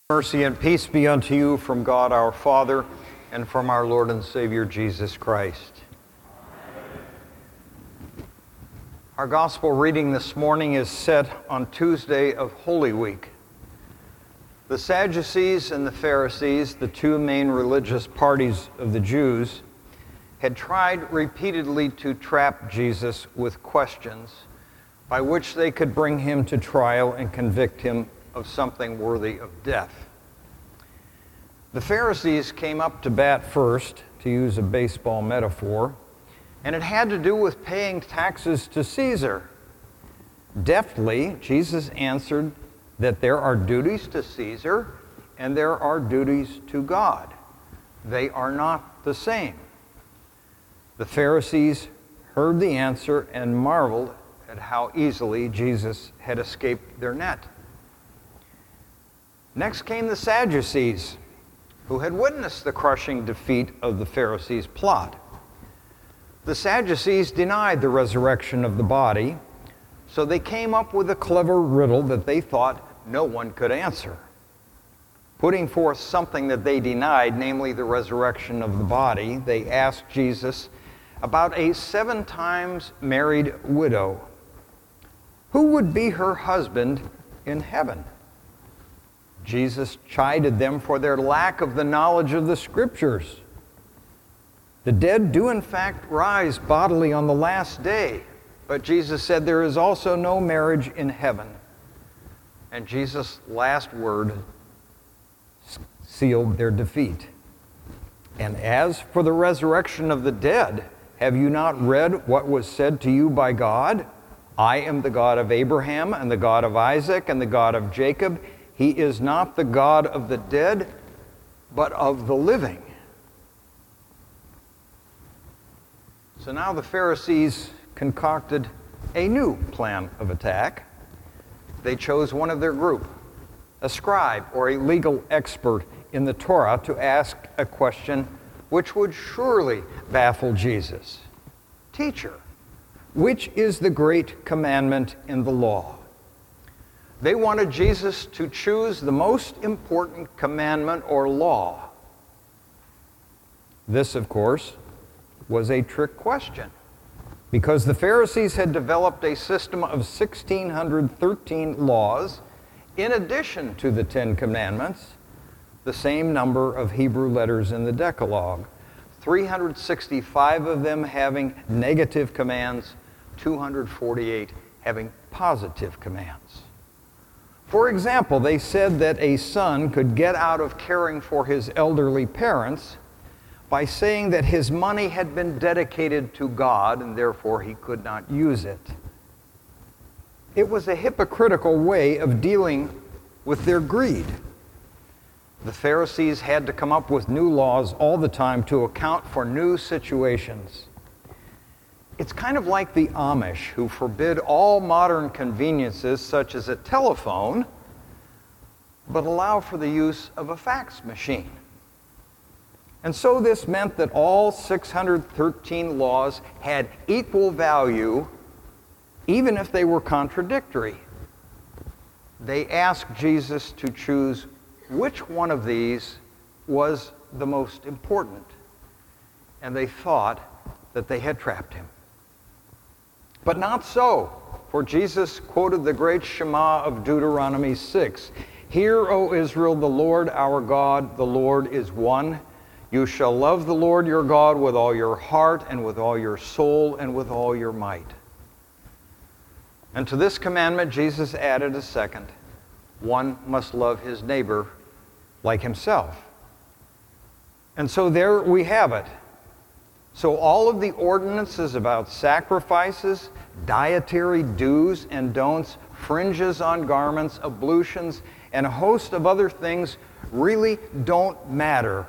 Mercy and peace be unto you from God our Father and from our Lord and Savior Jesus Christ. Our gospel reading this morning is set on Tuesday of Holy Week. The Sadducees and the Pharisees, the two main religious parties of the Jews, had tried repeatedly to trap Jesus with questions by which they could bring him to trial and convict him of something worthy of death. The Pharisees came up to bat first, to use a baseball metaphor, and it had to do with paying taxes to Caesar. Deftly, Jesus answered that there are duties to Caesar and there are duties to God. They are not the same. The Pharisees heard the answer and marveled at how easily Jesus had escaped their net. Next came the Sadducees, who had witnessed the crushing defeat of the Pharisees' plot. The Sadducees denied the resurrection of the body, so they came up with a clever riddle that they thought no one could answer. Putting forth something that they denied, namely the resurrection of the body, they asked Jesus about a 7 times married widow. Who would be her husband in heaven? Jesus chided them for their lack of the knowledge of the Scriptures. The dead do in fact rise bodily on the last day, but Jesus said there is also no marriage in heaven. And Jesus' last word sealed their defeat. And as for the resurrection of the dead, have you not read what was said to you by God? I am the God of Abraham and the God of Isaac and the God of Jacob. He is not the God of the dead, but of the living. So now the Pharisees concocted a new plan of attack. They chose one of their group, a scribe or a legal expert in the Torah, to ask a question which would surely baffle Jesus. Teacher, which is the great commandment in the law? They wanted Jesus to choose the most important commandment or law. This, of course, was a trick question, because the Pharisees had developed a system of 1,613 laws in addition to the 10 Commandments, the same number of Hebrew letters in the Decalogue, 365 of them having negative commands, 248 having positive commands. For example, they said that a son could get out of caring for his elderly parents by saying that his money had been dedicated to God and therefore he could not use it. It was a hypocritical way of dealing with their greed. The Pharisees had to come up with new laws all the time to account for new situations. It's kind of like the Amish, who forbid all modern conveniences such as a telephone, but allow for the use of a fax machine. And so this meant that all 613 laws had equal value, even if they were contradictory. They asked Jesus to choose which one of these was the most important, and they thought that they had trapped him. But not so, for Jesus quoted the great Shema of Deuteronomy 6. Hear, O Israel, the Lord our God, the Lord is one. You shall love the Lord your God with all your heart and with all your soul and with all your might. And to this commandment Jesus added a second. One must love his neighbor like himself. And so there we have it. So all of the ordinances about sacrifices, dietary do's and don'ts, fringes on garments, ablutions, and a host of other things really don't matter.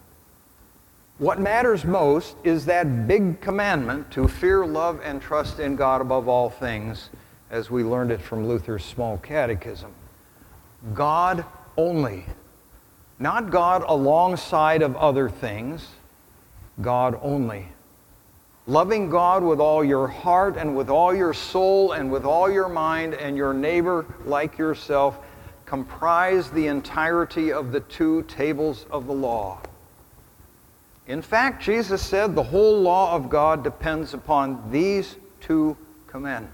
What matters most is that big commandment to fear, love, and trust in God above all things, as we learned it from Luther's Small Catechism. God only. Not God alongside of other things. God only. Loving God with all your heart and with all your soul and with all your mind, and your neighbor like yourself, comprise the entirety of the 2 tables of the law. In fact, Jesus said the whole law of God depends upon these 2 commandments.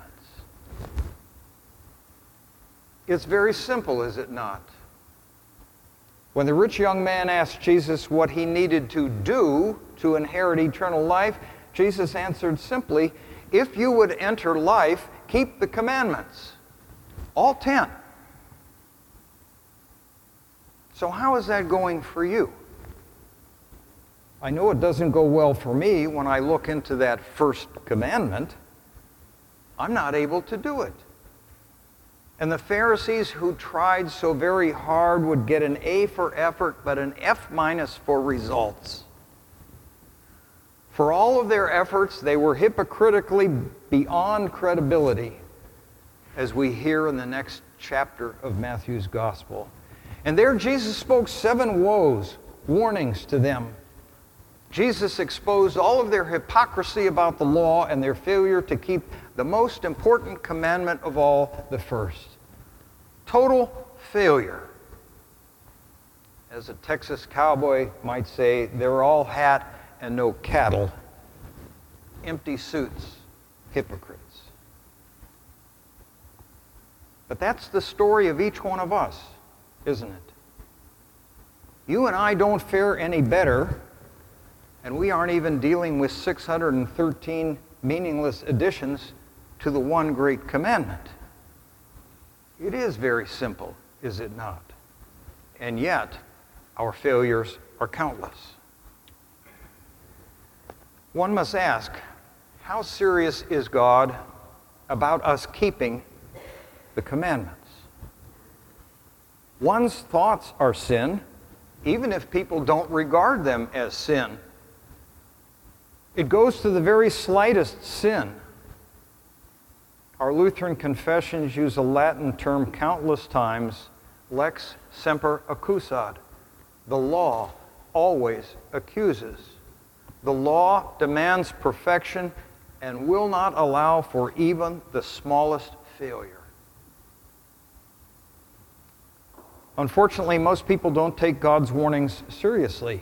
It's very simple, is it not? When the rich young man asked Jesus what he needed to do to inherit eternal life, Jesus answered simply, "If you would enter life, keep the commandments." All 10. So how is that going for you? I know it doesn't go well for me when I look into that first commandment. I'm not able to do it. And the Pharisees who tried so very hard would get an A for effort, but an F- for results. For all of their efforts, they were hypocritically beyond credibility, as we hear in the next chapter of Matthew's Gospel. And there Jesus spoke 7 woes, warnings to them. Jesus exposed all of their hypocrisy about the law and their failure to keep the most important commandment of all, the first. Total failure. As a Texas cowboy might say, they're all hat and no cattle. Empty suits, hypocrites. But that's the story of each one of us, isn't it? You and I don't fare any better, and we aren't even dealing with 613 meaningless additions to the one great commandment. It is very simple, is it not? And yet, our failures are countless. One must ask, how serious is God about us keeping the commandments? One's thoughts are sin, even if people don't regard them as sin. It goes to the very slightest sin. Our Lutheran confessions use a Latin term countless times, lex semper accusat. The law always accuses. The law demands perfection and will not allow for even the smallest failure. Unfortunately, most people don't take God's warnings seriously.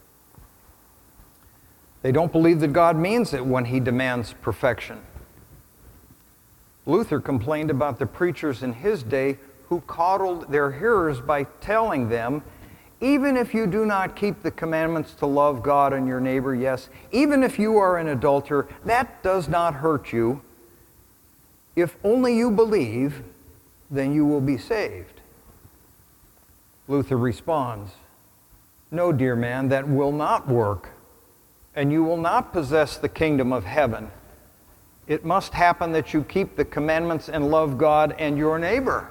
They don't believe that God means it when He demands perfection. Luther complained about the preachers in his day who coddled their hearers by telling them, even if you do not keep the commandments to love God and your neighbor, yes, even if you are an adulterer, that does not hurt you. If only you believe, then you will be saved. Luther responds, no, dear man, that will not work, and you will not possess the kingdom of heaven. It must happen that you keep the commandments and love God and your neighbor.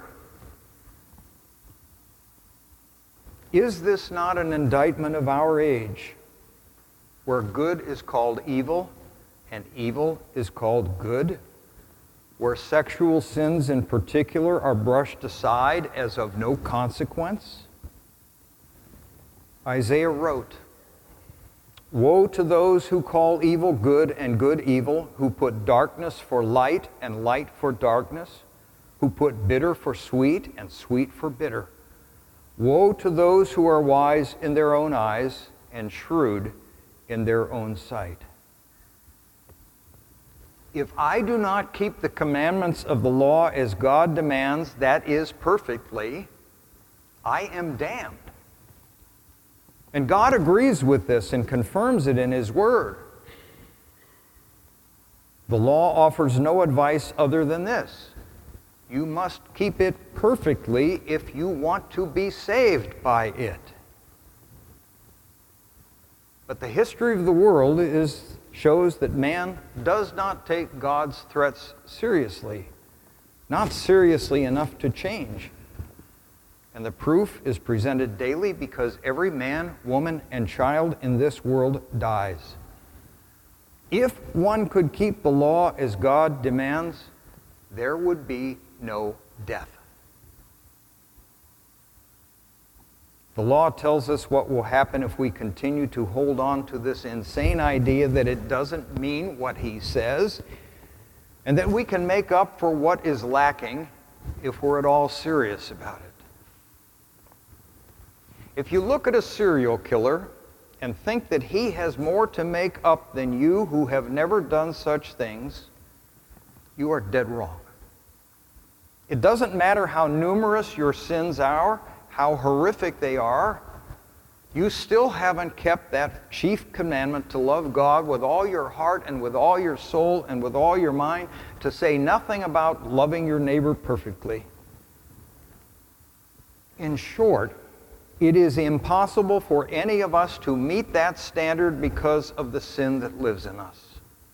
Is this not an indictment of our age, where good is called evil and evil is called good? Where sexual sins in particular are brushed aside as of no consequence? Isaiah wrote, woe to those who call evil good and good evil, who put darkness for light and light for darkness, who put bitter for sweet and sweet for bitter. Woe to those who are wise in their own eyes and shrewd in their own sight. If I do not keep the commandments of the law as God demands, that is perfectly, I am damned. And God agrees with this and confirms it in His Word. The law offers no advice other than this. You must keep it perfectly if you want to be saved by it. But the history of the world shows that man does not take God's threats seriously, not seriously enough to change. And the proof is presented daily because every man, woman, and child in this world dies. If one could keep the law as God demands, there would be no death. The law tells us what will happen if we continue to hold on to this insane idea that it doesn't mean what He says, and that we can make up for what is lacking if we're at all serious about it. If you look at a serial killer and think that he has more to make up than you who have never done such things, you are dead wrong. It doesn't matter how numerous your sins are, how horrific they are, you still haven't kept that chief commandment to love God with all your heart and with all your soul and with all your mind, to say nothing about loving your neighbor perfectly. In short, it is impossible for any of us to meet that standard because of the sin that lives in us.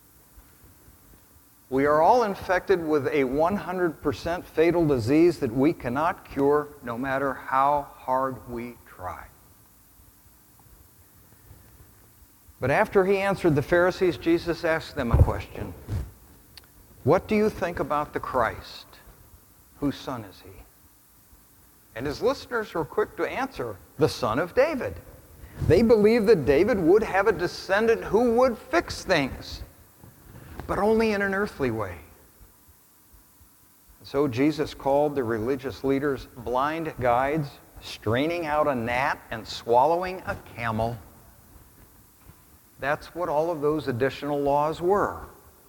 We are all infected with a 100% fatal disease that we cannot cure no matter how hard we try. But after he answered the Pharisees, Jesus asked them a question. What do you think about the Christ? Whose son is he? And his listeners were quick to answer, the son of David. They believed that David would have a descendant who would fix things, but only in an earthly way. So Jesus called the religious leaders blind guides, straining out a gnat and swallowing a camel. That's what all of those additional laws were.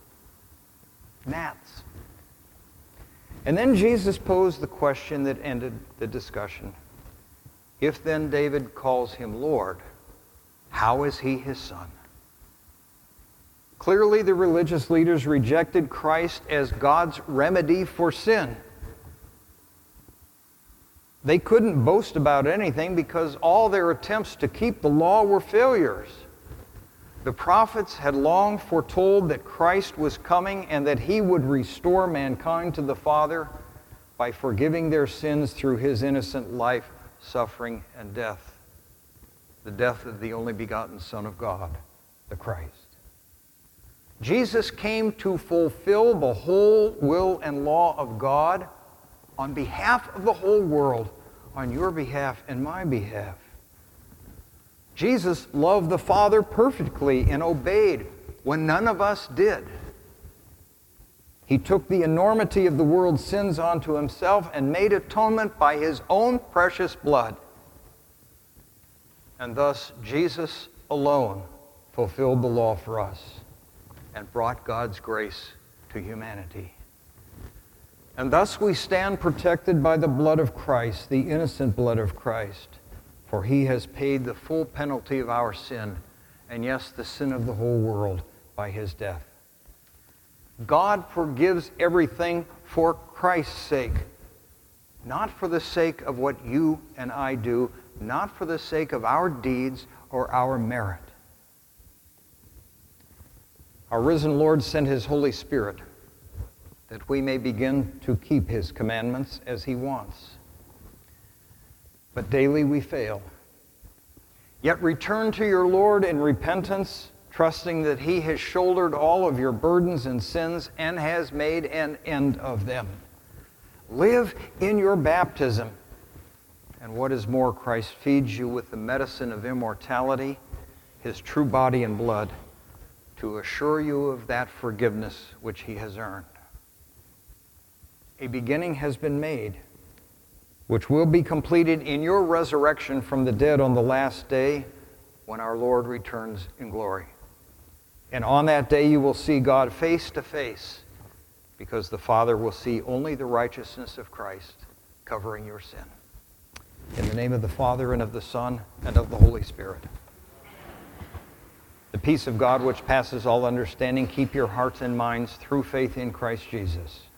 Gnats. And then Jesus posed the question that ended the discussion. If then David calls him Lord, how is he his son? Clearly, the religious leaders rejected Christ as God's remedy for sin. They couldn't boast about anything because all their attempts to keep the law were failures. The prophets had long foretold that Christ was coming and that he would restore mankind to the Father by forgiving their sins through his innocent life, suffering, and death. The death of the only begotten Son of God, the Christ. Jesus came to fulfill the whole will and law of God on behalf of the whole world, on your behalf and my behalf. Jesus loved the Father perfectly and obeyed when none of us did. He took the enormity of the world's sins onto himself and made atonement by his own precious blood. And thus, Jesus alone fulfilled the law for us and brought God's grace to humanity. And thus we stand protected by the blood of Christ, the innocent blood of Christ. For he has paid the full penalty of our sin, and yes, the sin of the whole world, by his death. God forgives everything for Christ's sake, not for the sake of what you and I do, not for the sake of our deeds or our merit. Our risen Lord sent his Holy Spirit that we may begin to keep his commandments as he wants. But daily we fail. Yet return to your Lord in repentance, trusting that he has shouldered all of your burdens and sins and has made an end of them. Live in your baptism. And what is more, Christ feeds you with the medicine of immortality, his true body and blood, to assure you of that forgiveness which he has earned. A beginning has been made, which will be completed in your resurrection from the dead on the last day when our Lord returns in glory. And on that day you will see God face to face, because the Father will see only the righteousness of Christ covering your sin. In the name of the Father, and of the Son, and of the Holy Spirit. The peace of God which passes all understanding, keep your hearts and minds through faith in Christ Jesus.